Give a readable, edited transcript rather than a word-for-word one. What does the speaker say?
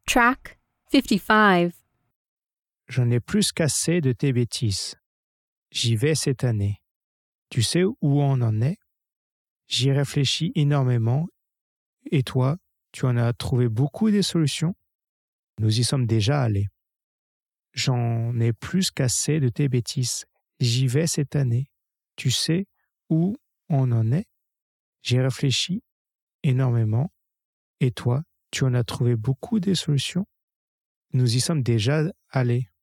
Track 55. J'en ai plus qu'assez de tes bêtises. J'y vais cette année. Tu sais où on en est? J'y réfléchis énormément. Et toi, tu en as trouvé beaucoup des solutions? Nous y sommes déjà allés. J'en ai plus qu'assez de tes bêtises. J'y vais cette année. Tu sais où on en est? J'y réfléchis énormément. Et toi, tu en as trouvé beaucoup des solutions? Nous y sommes déjà allés.